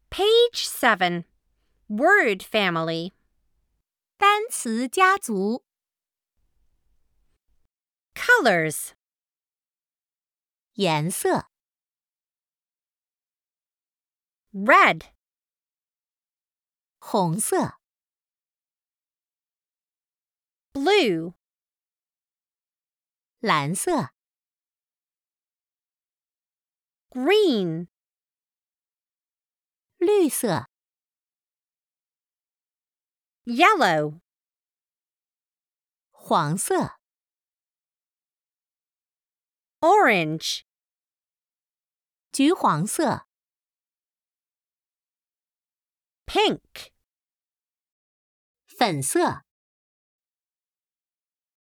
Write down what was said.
Page 7. Word family. 单词家族 Colors. 颜色 Red. 红色 Blue. 蓝色 Green. 绿色 Yellow. 黄色 Orange. 橘黄色 Pink. 粉色